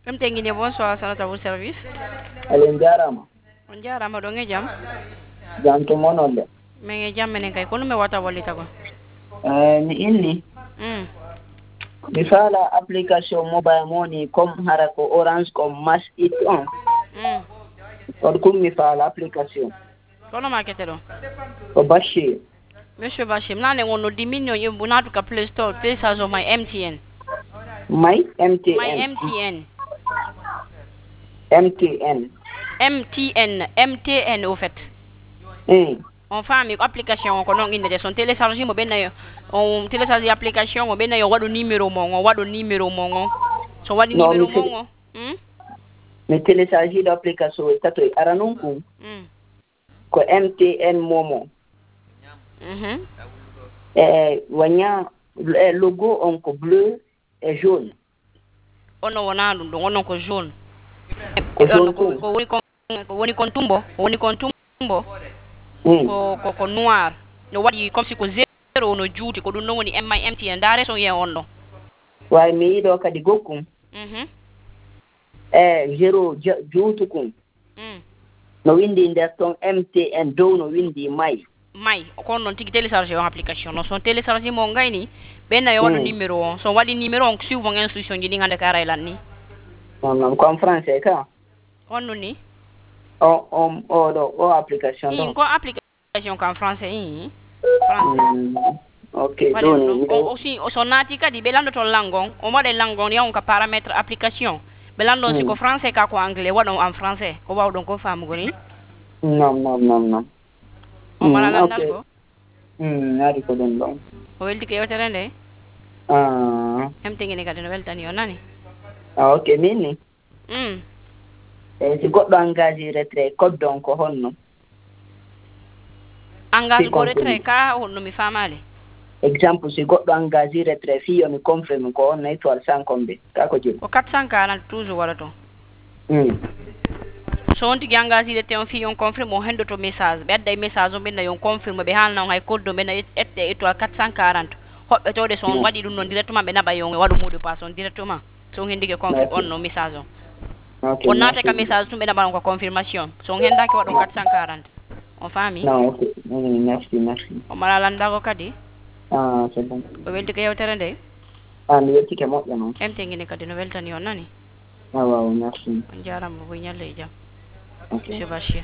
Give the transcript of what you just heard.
Mtengine bonsoir sanata vous service. Alen jarama. On jarama ɗo jam. Jam to monolle. Min jam minen kay kono mi wata wallita ko. Mi inni. Mi fala application mobile money comme hara ko Orange comme Mash It on. On kum mi fala application. Kono ma kete ɗo. Ko Bashir. Monsieur Bashir, nane wono diminyo yimbu natu ka Play Store, télécharge my MTN. My MTN. My MTN. MTN. MTN au fait. On fait application ko non inde son télécharger mo benna on télécharger application mo benna yo wadu numéro mo on wadu numéro mo on so wadi numéro mo on me télécharger l'application tato aranunku ko MTN momo wanya logo on ko bleu et jaune ono wona dum do ono ko jaune ko jaune ko woni kontumbo ko noir no wadi comme si ko zero no juuti ko dum non woni MTN dare so ye onno way mi yido kadi gokkum zero juutukum no windi nder ton MTN dow no windi may ko non tigi télécharger on application no son télécharger mo ngayni benna yo wadu numéro on so wadi numéro on suivre instruction ji ngande ka raylan ni non ko en français ka onno ni o application do ko application kan français ok doni aussi o sonati kadi belando to langon o mode langon ya on ka paramètre application belando si ko français ka ko anglais wadon en français ko wawdon ko famu goni non o mala landal ko nari ko don don o welti ke yotere nde emtengene kadi no weltani o nani ok minni si goɗɗo engagé retrait code don ko honno engagé ko retrait ka honno mi famale exemple si goɗɗo engagé retrait fi yomi confirme ko honno étoile 100 combé ka ko joni ko 440 toujours wala to so on tigi engagé retrait on fi on confirme o hendoto message ɓe adda message o ɓenna yon confirme ɓe haalna on hay code o ɓenna ette étoile 440 hoɓɓe towde so on waɗi ɗum noon directement ɓe naɓa yon waɗu mot de passe on directement so on hendike confirme on no message o on naate ka message tum ɓe naɓa on ko confirmation so on hendaki waɗon 440 on faami merci o mala landako kadi c'est bon o welti ko yewtere nde mi weltike moƴƴa noon emtengene kadi no weltani on nani waaw merci on jarama ko ñalle e jaam monsieur Bachir